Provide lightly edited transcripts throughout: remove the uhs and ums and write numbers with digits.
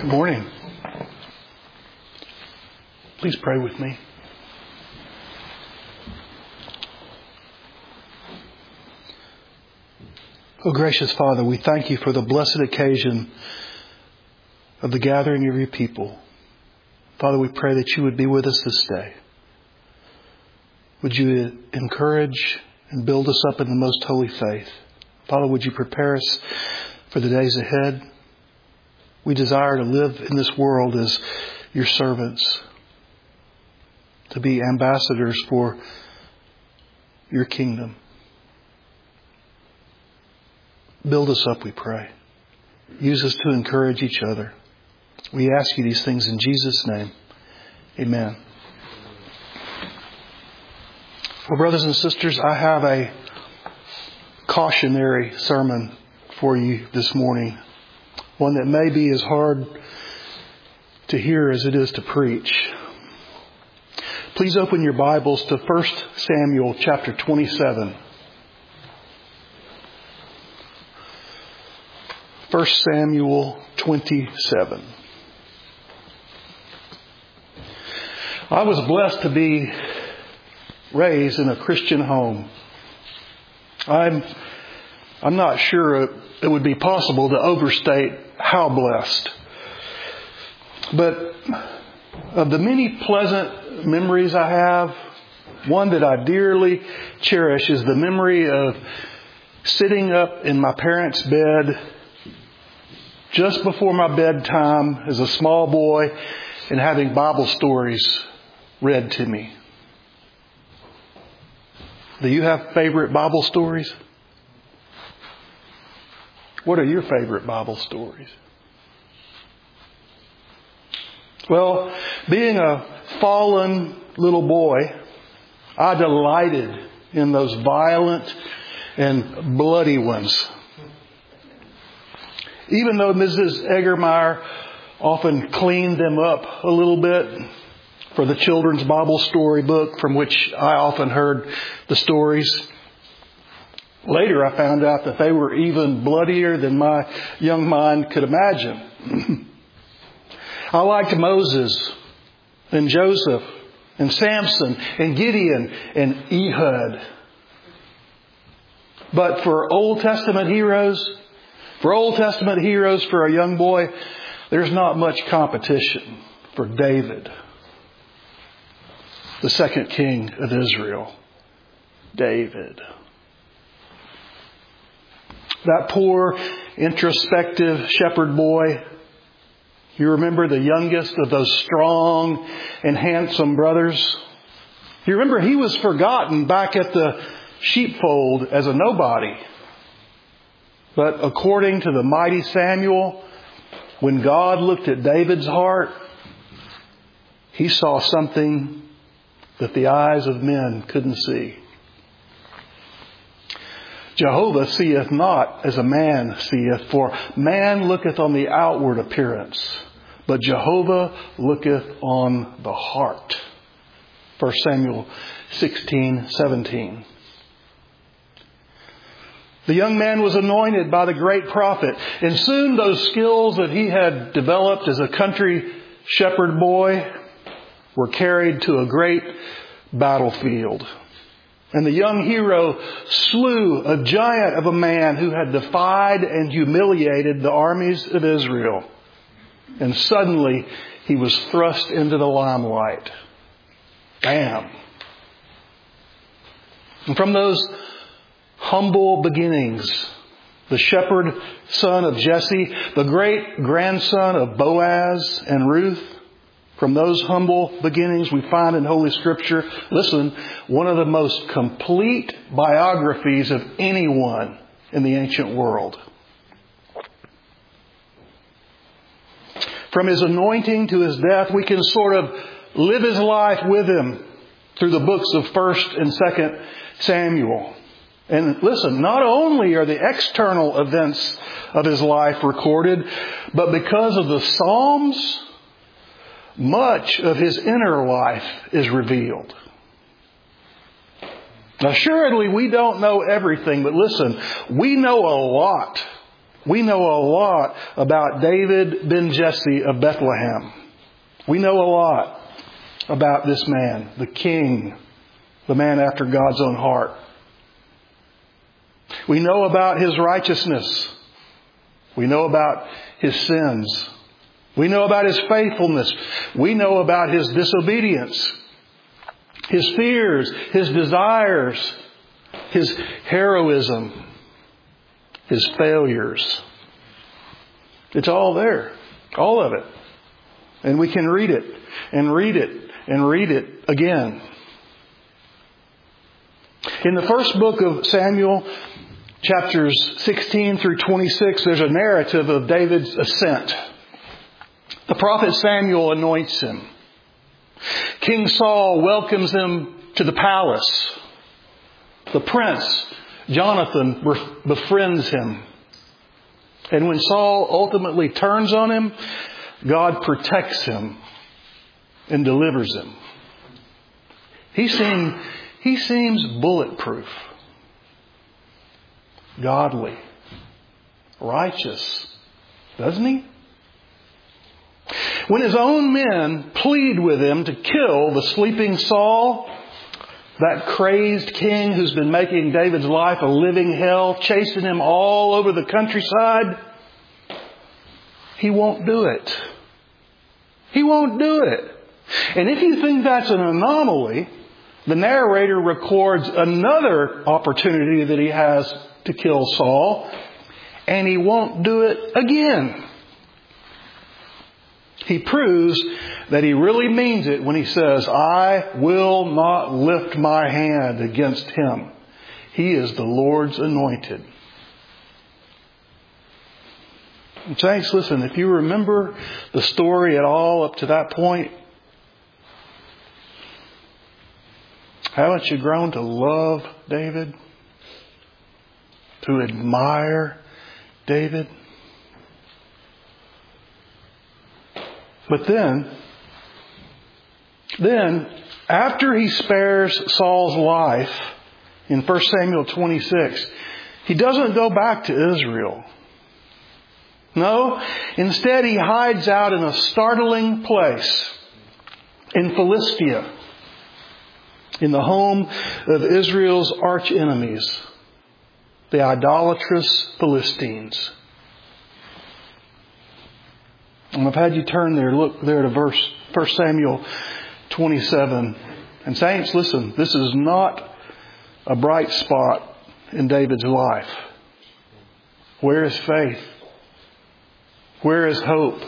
Good morning. Please pray with me. Oh, gracious Father, we thank you for the blessed occasion of the gathering of your people. Father, we pray that you would be with us this day. Would you encourage and build us up in the most holy faith? Father, would you prepare us for the days ahead? We desire to live in this world as your servants, to be ambassadors for your kingdom. Build us up, we pray. Use us to encourage each other. We ask you these things in Jesus' name. Amen. Well, brothers and sisters, I have a cautionary sermon for you this morning. One that may be as hard to hear as it is to preach. Please open your Bibles to 1 Samuel chapter 27. 1 Samuel 27. I was blessed to be raised in a Christian home. I'm not sure it would be possible to overstate how blessed. But of the many pleasant memories I have, one that I dearly cherish is the memory of sitting up in my parents' bed just before my bedtime as a small boy and having Bible stories read to me. Do you have favorite Bible stories? What are your favorite Bible stories? Well, being a fallen little boy, I delighted in those violent and bloody ones. Even though Mrs. Eggermeyer often cleaned them up a little bit for the children's Bible story book from which I often heard the stories. Later I found out that they were even bloodier than my young mind could imagine. I liked Moses and Joseph and Samson and Gideon and Ehud. But for Old Testament heroes for a young boy, there's not much competition for David, the second king of Israel. David. That poor, introspective shepherd boy. You remember the youngest of those strong and handsome brothers? You remember he was forgotten back at the sheepfold as a nobody. But according to the mighty Samuel, when God looked at David's heart, he saw something that the eyes of men couldn't see. Jehovah seeth not as a man seeth, for man looketh on the outward appearance, but Jehovah looketh on the heart. 1 Samuel 16:17. The young man was anointed by the great prophet, and soon those skills that he had developed as a country shepherd boy were carried to a great battlefield. And the young hero slew a giant of a man who had defied and humiliated the armies of Israel. And suddenly he was thrust into the limelight. Bam! And from those humble beginnings, the shepherd son of Jesse, the great grandson of Boaz and Ruth, from those humble beginnings we find in Holy Scripture, listen, one of the most complete biographies of anyone in the ancient world. From his anointing to his death, we can sort of live his life with him through the books of 1 and 2 Samuel. And listen, not only are the external events of his life recorded, but because of the Psalms, much of his inner life is revealed. Assuredly, we don't know everything, but listen, we know a lot We know a lot about David ben Jesse of Bethlehem. We know a lot about this man, the king, the man after God's own heart. We know about his righteousness. We know about his sins. We know about his faithfulness. We know about his disobedience, his fears, his desires, his heroism, his failures. It's all there. All of it. And we can read it and read it and read it again. In the first book of Samuel, chapters 16 through 26, there's a narrative of David's ascent. The prophet Samuel anoints him. King Saul welcomes him to the palace. The prince, Jonathan, befriends him. And when Saul ultimately turns on him, God protects him and delivers him. He seems bulletproof, godly, righteous, doesn't he? When his own men plead with him to kill the sleeping Saul, that crazed king who's been making David's life a living hell, chasing him all over the countryside, he won't do it. He won't do it. And if you think that's an anomaly, the narrator records another opportunity that he has to kill Saul, and he won't do it again. He proves that he really means it when he says, I will not lift my hand against him. He is the Lord's anointed. And saints, listen, if you remember the story at all up to that point, haven't you grown to love David? To admire David? But then, after he spares Saul's life in 1 Samuel 26, he doesn't go back to Israel. No, instead he hides out in a startling place in Philistia, in the home of Israel's arch enemies, the idolatrous Philistines. And I've had you turn there, look there to 1 Samuel 27. And saints, listen, this is not a bright spot in David's life. Where is faith? Where is hope?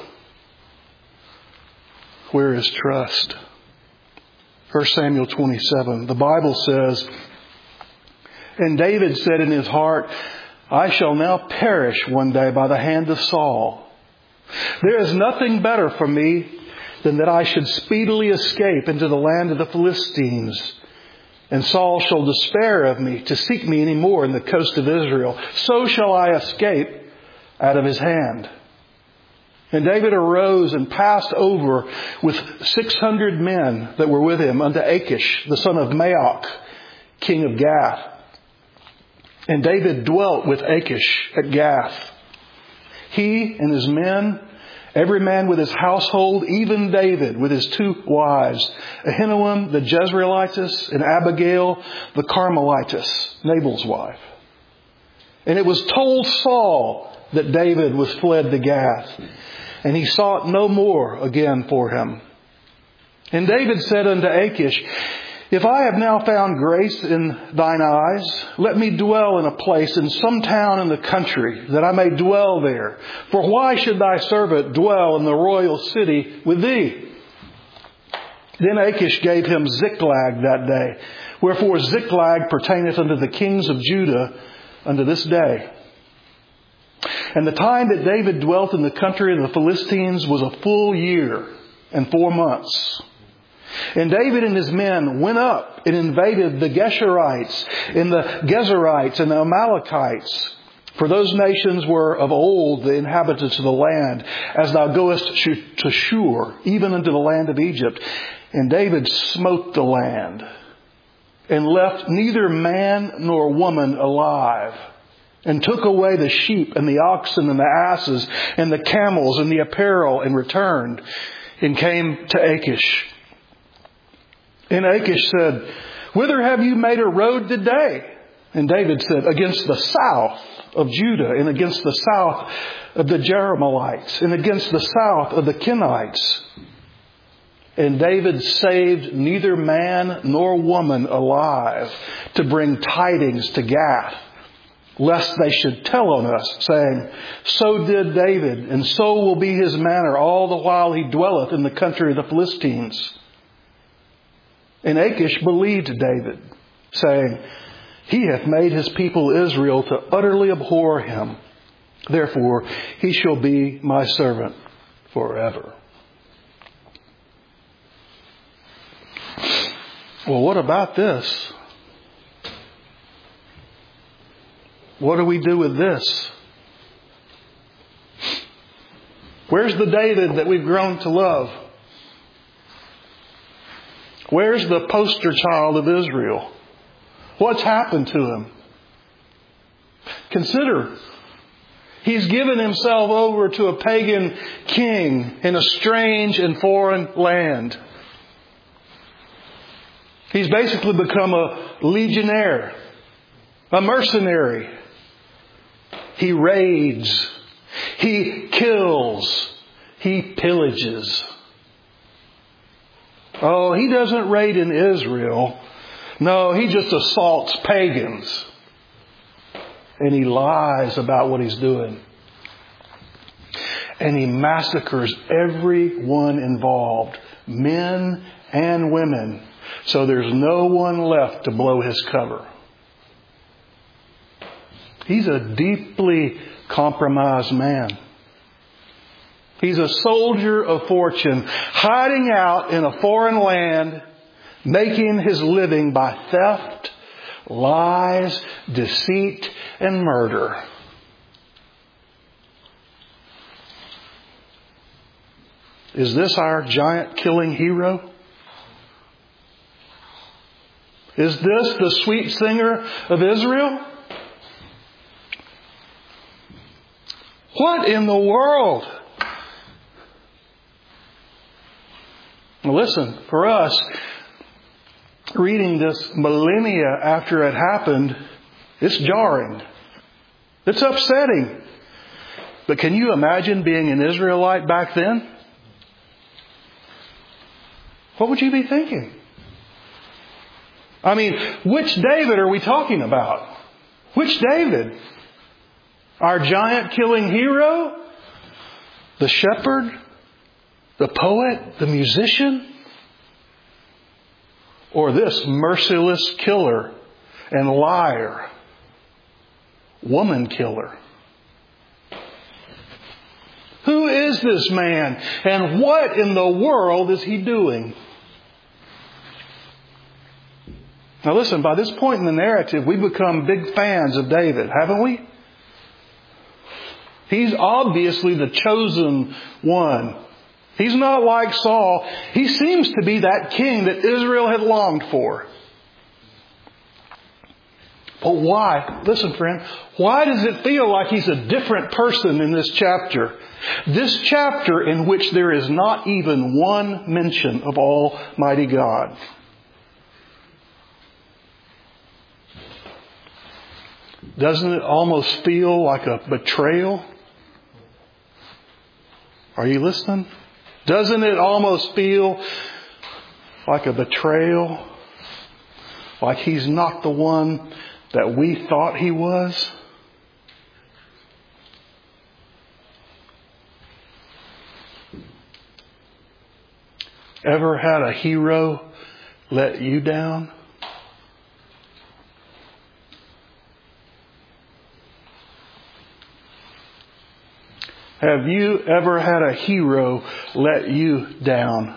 Where is trust? 1 Samuel 27, the Bible says, and David said in his heart, I shall now perish one day by the hand of Saul. There is nothing better for me than that I should speedily escape into the land of the Philistines. And Saul shall despair of me to seek me any more in the coast of Israel. So shall I escape out of his hand. And David arose and passed over with 600 men that were with him unto Achish, the son of Maoch, king of Gath. And David dwelt with Achish at Gath. He and his men, every man with his household, even David with his 2 wives, Ahinoam the Jezreelitess and Abigail the Carmelitess, Nabal's wife. And it was told Saul that David was fled to Gath, and he sought no more again for him. And David said unto Achish, if I have now found grace in thine eyes, let me dwell in a place in some town in the country, that I may dwell there. For why should thy servant dwell in the royal city with thee? Then Achish gave him Ziklag that day. Wherefore Ziklag pertaineth unto the kings of Judah unto this day. And the time that David dwelt in the country of the Philistines was a full year and 4 months. And David and his men went up and invaded the Geshurites and the Gezerites and the Amalekites. For those nations were of old the inhabitants of the land, as thou goest to Shur, even unto the land of Egypt. And David smote the land, and left neither man nor woman alive. and took away the sheep and the oxen and the asses and the camels and the apparel, and returned and came to Achish. And Achish said, "Whither have you made a road today?" And David said, "Against the south of Judah, and against the south of the Jerahmeelites, and against the south of the Kenites." And David saved neither man nor woman alive to bring tidings to Gath, lest they should tell on us, saying, "So did David, and so will be his manner all the while he dwelleth in the country of the Philistines." And Achish believed David, saying, "He hath made his people Israel to utterly abhor him. Therefore he shall be my servant forever." Well, what about this? What do we do with this? Where's the David that we've grown to love? Where's the poster child of Israel? What's happened to him? Consider, he's given himself over to a pagan king in a strange and foreign land. He's basically become a legionnaire, a mercenary. He raids. He kills. He pillages. Oh, he doesn't raid in Israel. No, he just assaults pagans. And he lies about what he's doing. And he massacres everyone involved, men and women. So there's no one left to blow his cover. He's a deeply compromised man. He's a soldier of fortune, hiding out in a foreign land, making his living by theft, lies, deceit, and murder. Is this our giant killing hero? Is this the sweet singer of Israel? What in the world? Now listen, for us, reading this millennia after it happened, it's jarring. It's upsetting. But can you imagine being an Israelite back then? What would you be thinking? I mean, which David are we talking about? Which David? Our giant killing hero? The shepherd? The poet? The musician? Or this merciless killer and liar? Woman killer? Who is this man? And what in the world is he doing? Now listen, by this point in the narrative, we've become big fans of David, haven't we? He's obviously the chosen one. He's not like Saul. He seems to be that king that Israel had longed for. But why? Listen, friend. Why does it feel like he's a different person in this chapter? This chapter in which there is not even one mention of Almighty God. Doesn't it almost feel like a betrayal? Are you listening? Doesn't it almost feel like a betrayal? Like he's not the one that we thought he was? Ever had a hero let you down? Have you ever had a hero let you down?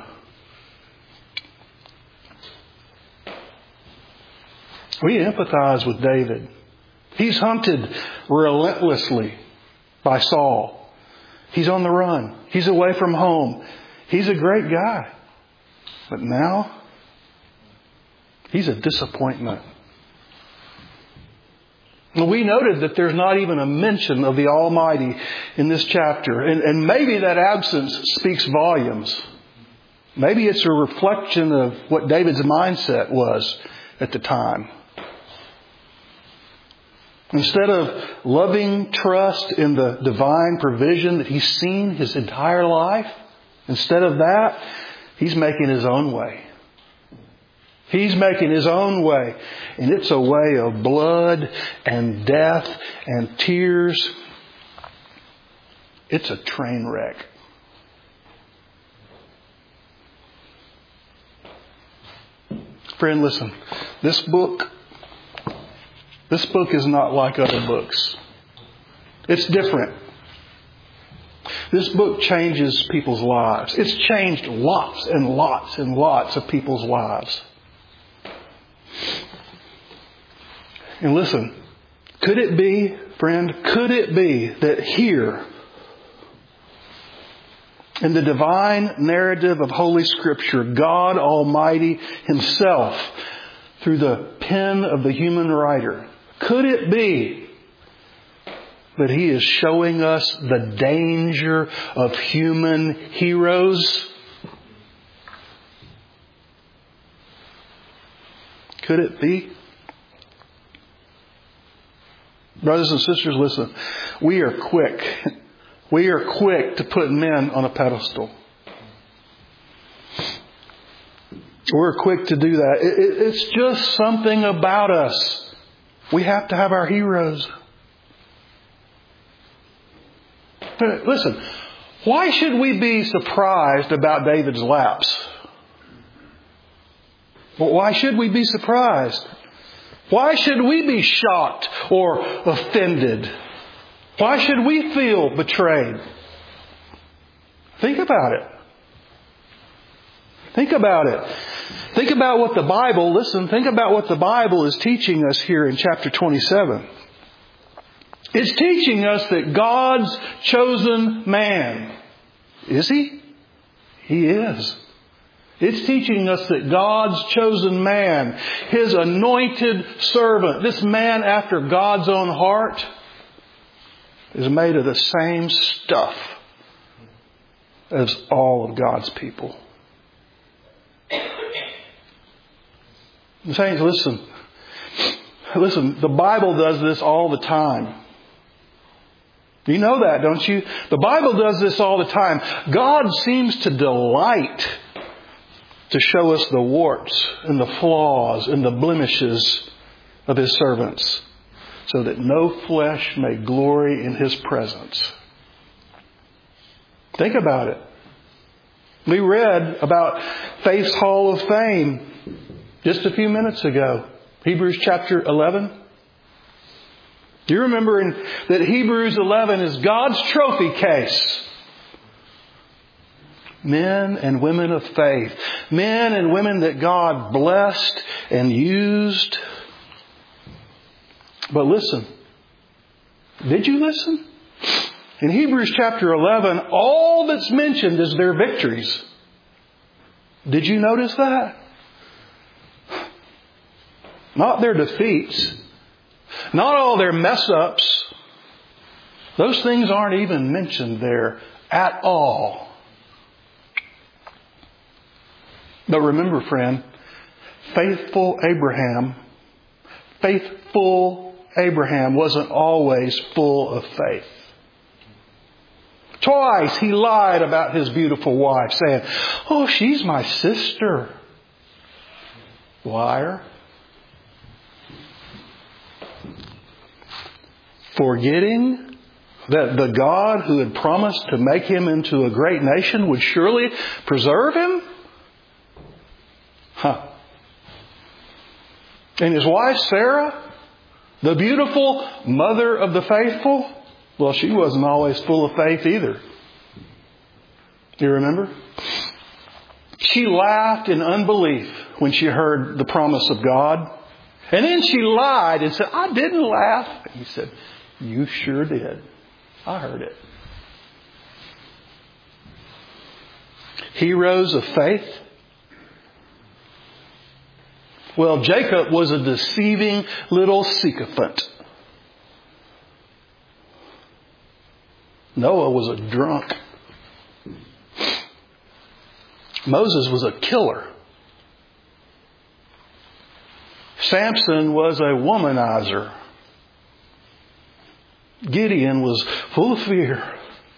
We empathize with David. He's hunted relentlessly by Saul. He's on the run. He's away from home. He's a great guy. But now, he's a disappointment. We noted that there's not even a mention of the Almighty in this chapter. And maybe that absence speaks volumes. Maybe it's a reflection of what David's mindset was at the time. Instead of loving trust in the divine provision that he's seen his entire life, instead of that, he's making his own way. He's making his own way. And it's a way of blood and death and tears. It's a train wreck. Friend, listen. This book is not like other books. It's different. This book changes people's lives. It's changed lots and lots and lots of people's lives. And listen, could it be, friend, could it be that here, in the divine narrative of Holy Scripture, God Almighty Himself, through the pen of the human writer, could it be that He is showing us the danger of human heroes? Could it be? Brothers and sisters, listen. We are quick to put men on a pedestal. We're quick to do that. It's just something about us. We have to have our heroes. But listen, why should we be surprised about David's lapse? Well, why should we be surprised? Why should we be shocked or offended? Why should we feel betrayed? Think about it. Think about it. Think about what the Bible, think about what the Bible is teaching us here in chapter 27. It's teaching us that God's chosen man, is He? He is. It's teaching us that God's chosen man, His anointed servant, this man after God's own heart, is made of the same stuff as all of God's people. Saints, listen. Listen, the Bible does this all the time. You know that, don't you? The Bible does this all the time. God seems to delight to show us the warts and the flaws and the blemishes of His servants, so that no flesh may glory in His presence. Think about it. We read about Faith's Hall of Fame just a few minutes ago. Hebrews chapter 11. Do you remember that Hebrews 11 is God's trophy case? Men and women of faith. Men and women that God blessed and used. But listen. Did you listen? In Hebrews chapter 11, all that's mentioned is their victories. Did you notice that? Not their defeats. Not all their mess-ups. Those things aren't even mentioned there at all. But remember, friend, faithful Abraham wasn't always full of faith. Twice he lied about his beautiful wife, saying, "Oh, she's my sister." Liar. Forgetting that the God who had promised to make him into a great nation would surely preserve him. And his wife Sarah, the beautiful mother of the faithful, well, she wasn't always full of faith either. You remember? She laughed in unbelief when she heard the promise of God. And then she lied and said, "I didn't laugh." And He said, "You sure did. I heard it." Heroes of faith. Well, Jacob was a deceiving little sycophant. Noah was a drunk. Moses was a killer. Samson was a womanizer. Gideon was full of fear.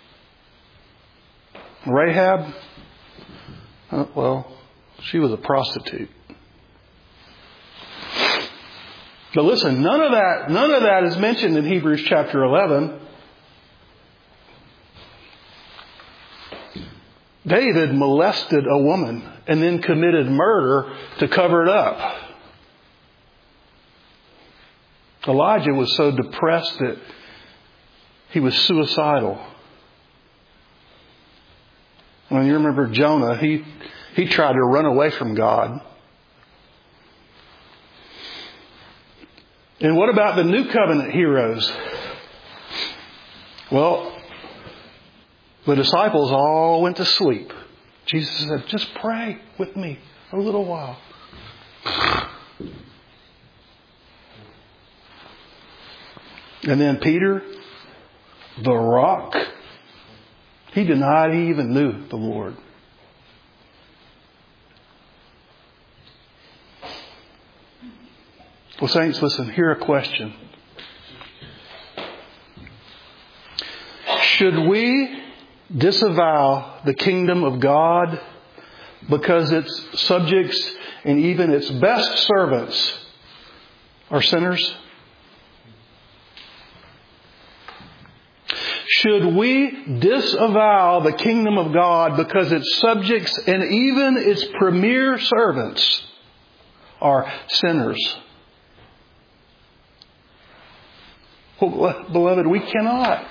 Rahab, well, she was a prostitute. But listen, none of that is mentioned in Hebrews chapter 11. David molested a woman and then committed murder to cover it up. Elijah was so depressed that he was suicidal. When you remember Jonah, he tried to run away from God. And what about the New Covenant heroes? Well, the disciples all went to sleep. Jesus said, just pray with me a little while. And then Peter, the rock, he denied he even knew the Lord. Well, saints, listen, hear a question. Should we disavow the kingdom of God because its subjects and even its best servants are sinners? Should we disavow the kingdom of God because its subjects and even its premier servants are sinners? Well, beloved, we cannot.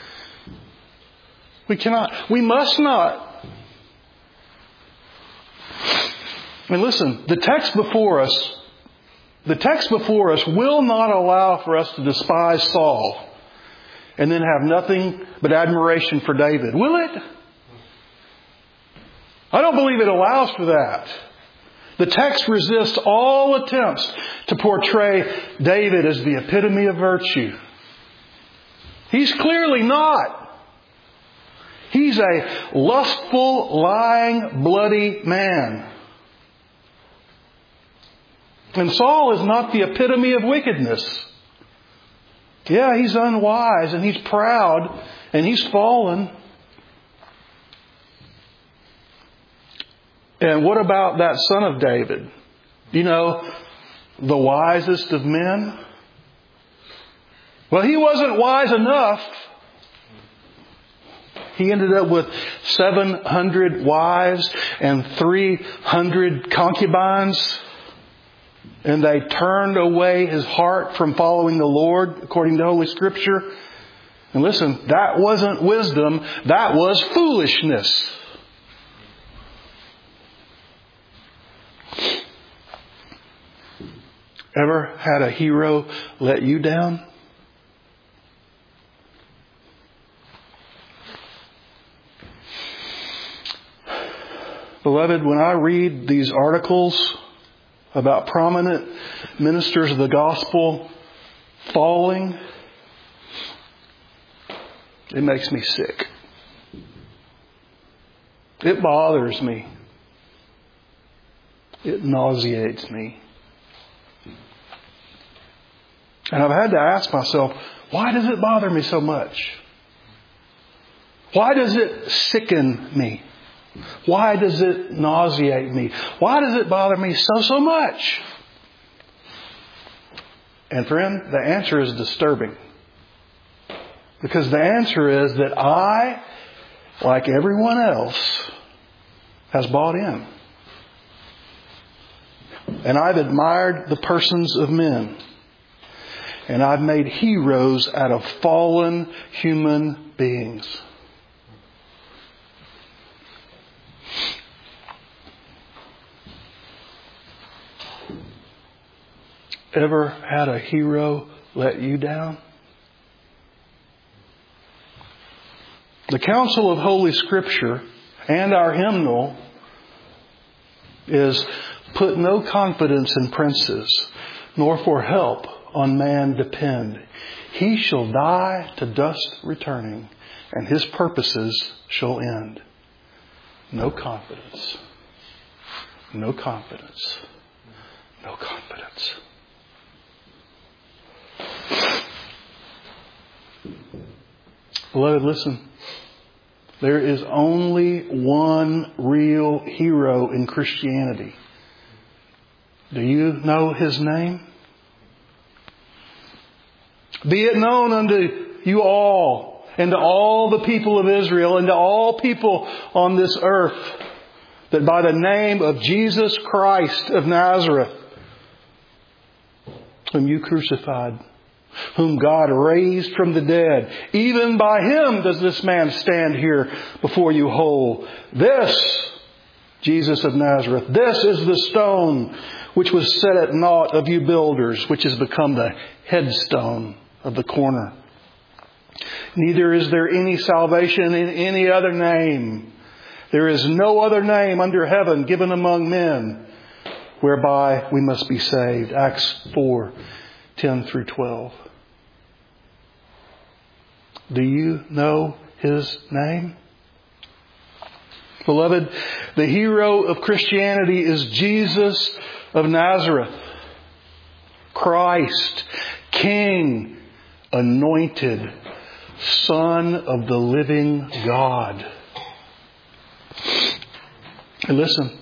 We cannot. We must not. And listen, the text before us will not allow for us to despise Saul and then have nothing but admiration for David, will it? I don't believe it allows for that. The text resists all attempts to portray David as the epitome of virtue. He's clearly not. He's a lustful, lying, bloody man. And Saul is not the epitome of wickedness. Yeah, he's unwise and he's proud and he's fallen. And what about that son of David? You know, the wisest of men? Well, he wasn't wise enough. He ended up with 700 wives and 300 concubines. And they turned away his heart from following the Lord, according to Holy Scripture. And listen, that wasn't wisdom. That was foolishness. Ever had a hero let you down? Beloved, when I read these articles about prominent ministers of the gospel falling, it makes me sick. It bothers me. It nauseates me. And I've had to ask myself, why does it bother me so much? Why does it sicken me? Why does it nauseate me? Why does it bother me so much? And friend, the answer is disturbing. Because the answer is that I, like everyone else, has bought in. And I've admired the persons of men. And I've made heroes out of fallen human beings. Ever had a hero let you down? The counsel of Holy Scripture and our hymnal is, put no confidence in princes, nor for help on man depend. He shall die to dust returning, and His purposes shall end. No confidence. No confidence. No confidence. Beloved, listen. There is only one real hero in Christianity. Do you know His name? Be it known unto you all, and to all the people of Israel, and to all people on this earth, that by the name of Jesus Christ of Nazareth, whom you crucified, whom God raised from the dead, even by Him does this man stand here before you whole. This, Jesus of Nazareth, this is the stone which was set at naught of you builders, which has become the headstone of the corner. Neither is there any salvation in any other name. There is no other name under heaven given among men whereby we must be saved. Acts 4:10 through 12. Do you know His name? Beloved, the hero of Christianity is Jesus of Nazareth. Christ, King, anointed, Son of the living God. And listen,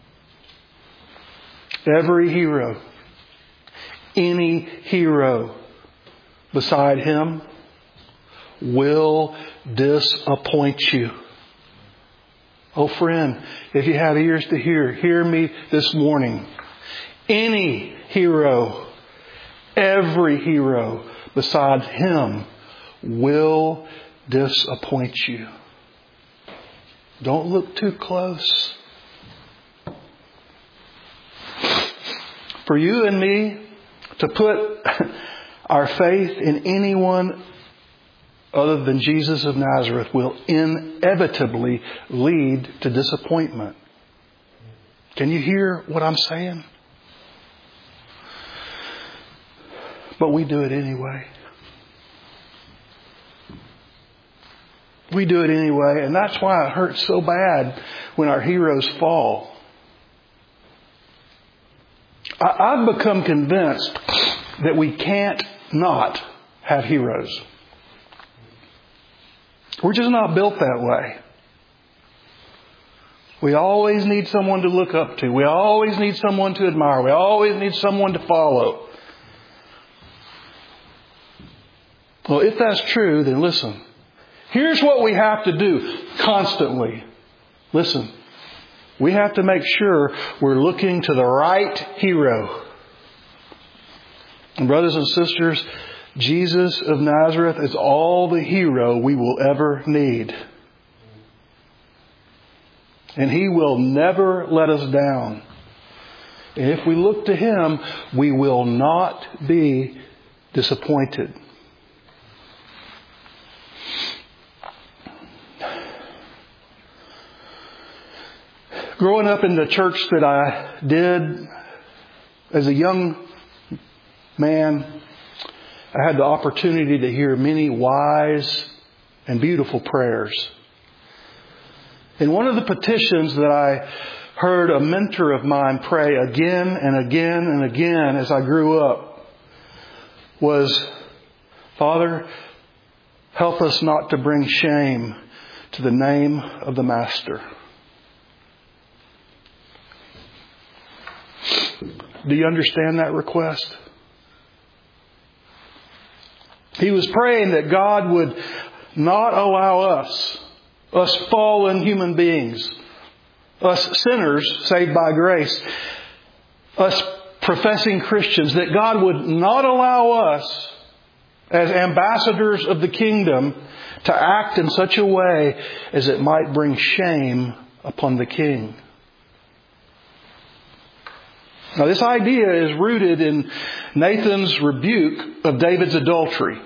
every hero, any hero beside Him will disappoint you. Oh friend, if you have ears to hear me this morning. Any hero, every hero besides Him will disappoint you. Don't look too close. For you and me to put our faith in anyone other than Jesus of Nazareth will inevitably lead to disappointment. Can you hear what I'm saying? But we do it anyway. We do it anyway, and that's why it hurts so bad when our heroes fall. I've become convinced that we can't not have heroes. We're just not built that way. We always need someone to look up to. We always need someone to admire. We always need someone to follow. Well, if that's true, then listen. Here's what we have to do constantly. Listen. We have to make sure we're looking to the right hero. And brothers and sisters, Jesus of Nazareth is all the hero we will ever need. And He will never let us down. And if we look to Him, we will not be disappointed. Growing up in the church that I did as a young man, I had the opportunity to hear many wise and beautiful prayers. And one of the petitions that I heard a mentor of mine pray again and again and again as I grew up was, Father, help us not to bring shame to the name of the Master. Do you understand that request? He was praying that God would not allow us fallen human beings, us sinners saved by grace, us professing Christians, that God would not allow us as ambassadors of the kingdom to act in such a way as it might bring shame upon the King. Now, this idea is rooted in Nathan's rebuke of David's adultery.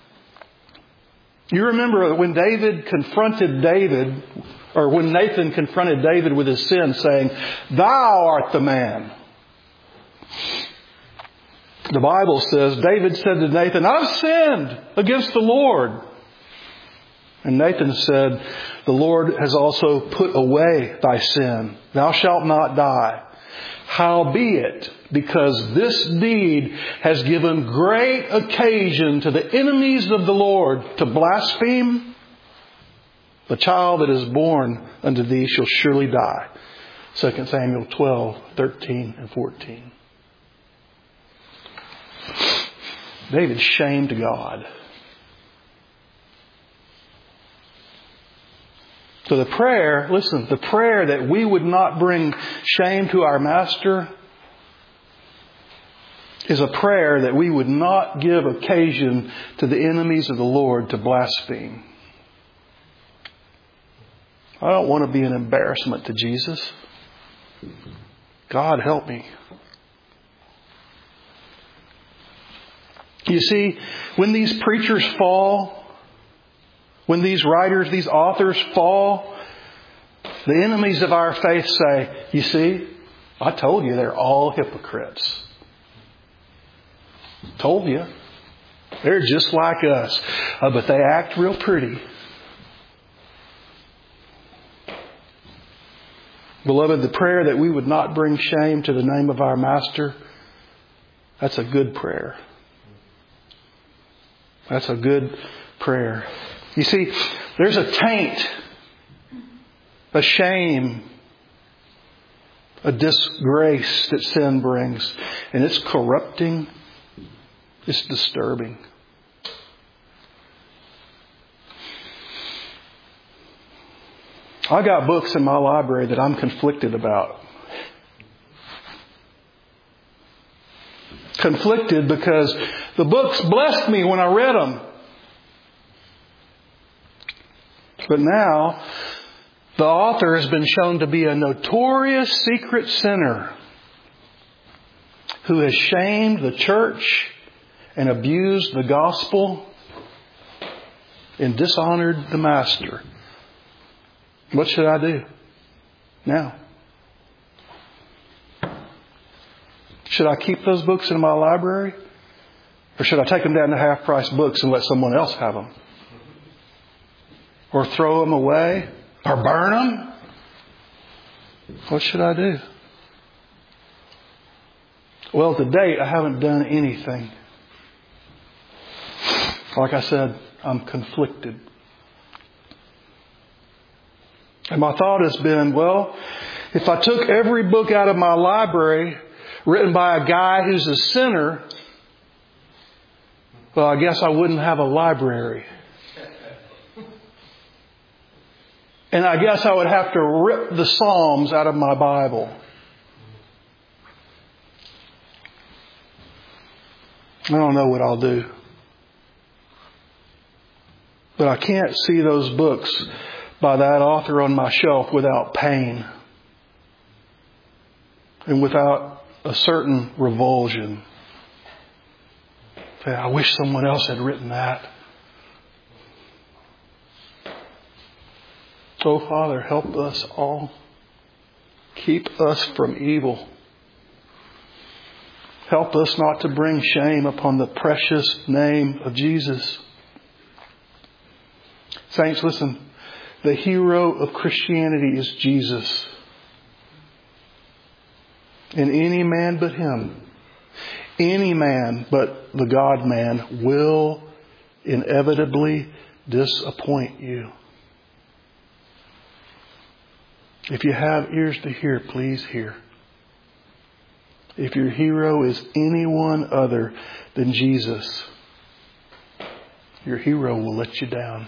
You remember when Nathan confronted David with his sin, saying, "Thou art the man." The Bible says, David said to Nathan, "I've sinned against the Lord." And Nathan said, the Lord has also put away thy sin. Thou shalt not die. Howbeit, because this deed has given great occasion to the enemies of the Lord to blaspheme, the child that is born unto thee shall surely die. 2 Samuel 12, 13 and 14. David shamed God. So the prayer, listen, the prayer that we would not bring shame to our Master is a prayer that we would not give occasion to the enemies of the Lord to blaspheme. I don't want to be an embarrassment to Jesus. God help me. You see, when these preachers fall, when these writers, these authors fall, the enemies of our faith say, you see, I told you they're all hypocrites. Told you. They're just like us. But they act real pretty. Beloved, the prayer that we would not bring shame to the name of our Master, that's a good prayer. That's a good prayer. You see, there's a taint, a shame, a disgrace that sin brings. And it's corrupting. It's disturbing. I got books in my library that I'm conflicted about. Conflicted because the books blessed me when I read them. But now, the author has been shown to be a notorious secret sinner who has shamed the church and abused the gospel and dishonored the Master. What should I do now? Should I keep those books in my library? Or should I take them down to half-price books and let someone else have them? Or throw them away? Or burn them? What should I do? Well, to date, I haven't done anything. Like I said, I'm conflicted. And my thought has been, well, if I took every book out of my library written by a guy who's a sinner, well, I guess I wouldn't have a library. And I guess I would have to rip the Psalms out of my Bible. I don't know what I'll do. But I can't see those books by that author on my shelf without pain and without a certain revulsion. I wish someone else had written that. Oh, Father, help us all. Keep us from evil. Help us not to bring shame upon the precious name of Jesus. Saints, listen. The hero of Christianity is Jesus. And any man but Him, any man but the God-man will inevitably disappoint you. If you have ears to hear, please hear. If your hero is anyone other than Jesus, your hero will let you down.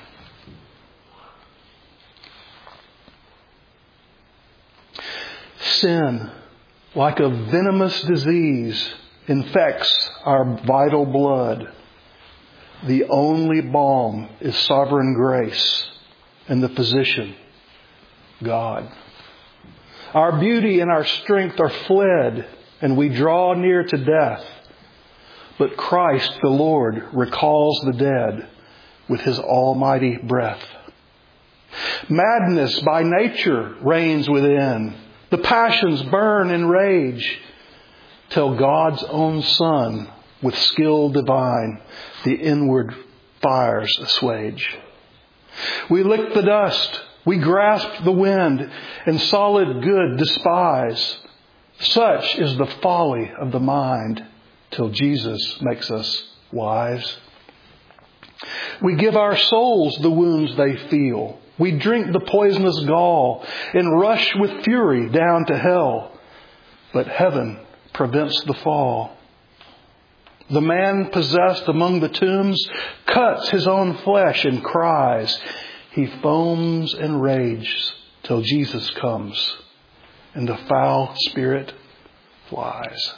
Sin, like a venomous disease, infects our vital blood. The only balm is sovereign grace and the physician, God. Our beauty and our strength are fled, and we draw near to death. But Christ the Lord recalls the dead with His almighty breath. Madness by nature reigns within. The passions burn in rage, till God's own Son, with skill divine, the inward fires assuage. We lick the dust. We grasp the wind, and solid good despise. Such is the folly of the mind, till Jesus makes us wise. We give our souls the wounds they feel. We drink the poisonous gall and rush with fury down to hell. But heaven prevents the fall. The man possessed among the tombs cuts his own flesh and cries. He foams and rages till Jesus comes and the foul spirit flies.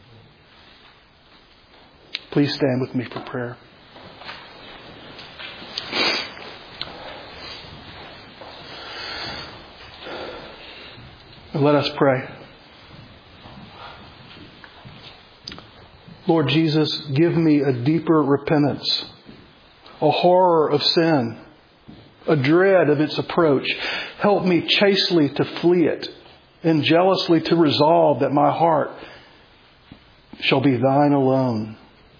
Please stand with me for prayer. And let us pray. Lord Jesus, give me a deeper repentance, a horror of sin, a dread of its approach. Help me chastely to flee it and jealously to resolve that my heart shall be thine alone.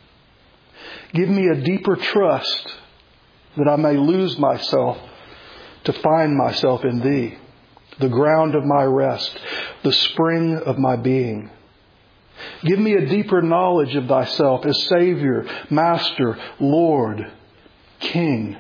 Give me a deeper trust that I may lose myself to find myself in Thee, the ground of my rest, the spring of my being. Give me a deeper knowledge of Thyself as Savior, Master, Lord, King.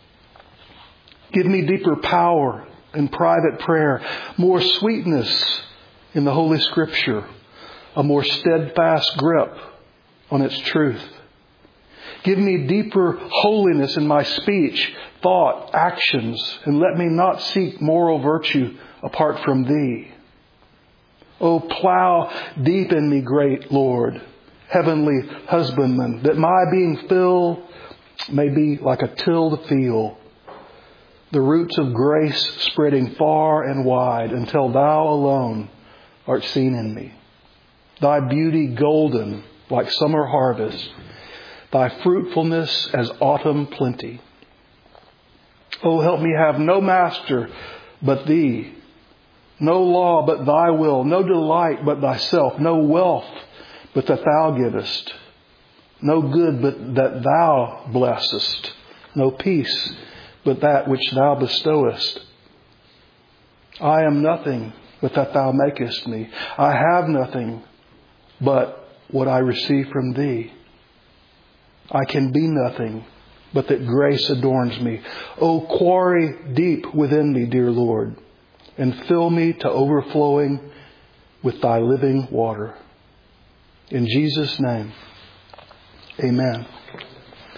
Give me deeper power in private prayer, more sweetness in the Holy Scripture, a more steadfast grip on its truth. Give me deeper holiness in my speech, thought, actions, and let me not seek moral virtue apart from Thee. Oh, plow deep in me, great Lord, heavenly husbandman, that my being filled may be like a tilled field, the roots of grace spreading far and wide until Thou alone art seen in me. Thy beauty golden like summer harvest, Thy fruitfulness as autumn plenty. Oh, help me have no master but Thee, no law but Thy will, no delight but Thyself, no wealth but that Thou givest, no good but that Thou blessest, no peace but that which Thou bestowest. I am nothing but that Thou makest me. I have nothing but what I receive from Thee. I can be nothing but that grace adorns me. Oh, quarry deep within me, dear Lord, and fill me to overflowing with Thy living water. In Jesus' name, amen.